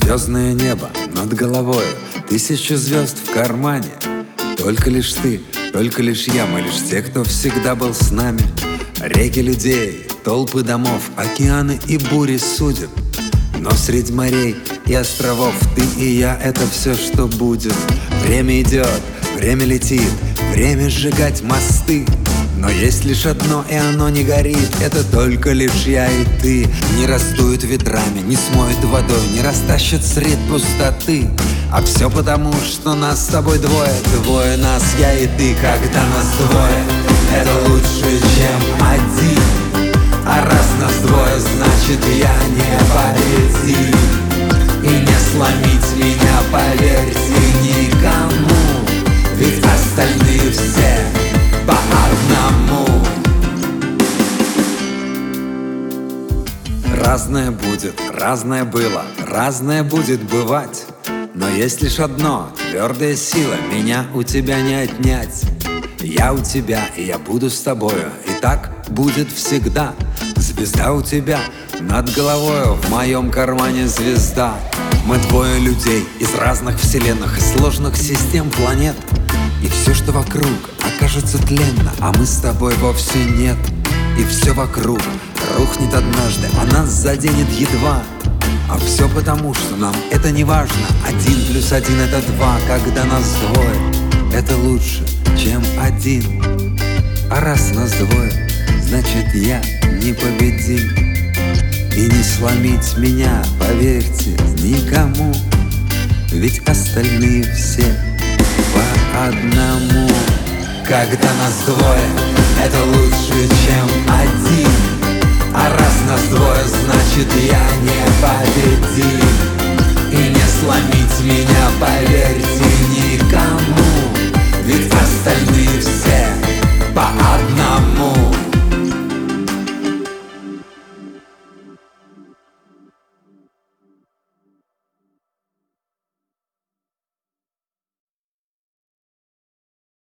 Звездное небо над головой, тысячи звезд в кармане. Только лишь ты, только лишь я, мы лишь те, кто всегда был с нами. Реки людей, толпы домов, океаны и бури судеб. Но среди морей и островов ты и я — это все, что будет. Время идет, время летит, время сжигать мосты. Но есть лишь одно, и оно не горит, это только лишь я и ты. Не растуют ветрами, не смоют водой, не растащат средь пустоты. А все потому, что нас с тобой двое, двое нас, я и ты. Когда нас двое, это лучше, чем один. А раз нас двое, значит я непобедим. И не сломить меня, поверьте, никому. Ведь остальные все по одному. Разное будет, разное было, разное будет бывать. Но есть лишь одно, твердая сила, меня у тебя не отнять. Я у тебя, и я буду с тобою, и так будет всегда. Звезда у тебя над головою, в моем кармане звезда. Мы двое людей из разных вселенных, из сложных систем планет. И все, что вокруг, окажется тленно, а мы с тобой вовсе нет. И все вокруг рухнет однажды, а нас заденет едва. А все потому, что нам это не важно. 1+1 — это 2, когда нас двое, это лучше, чем один. А раз нас двое, значит я непобедим. И не сломить меня, поверьте, никому. Ведь остальные все по одному. Когда нас двое, это лучше, чем один. А раз нас двое, значит я непобедим. И не сломить меня, поверьте,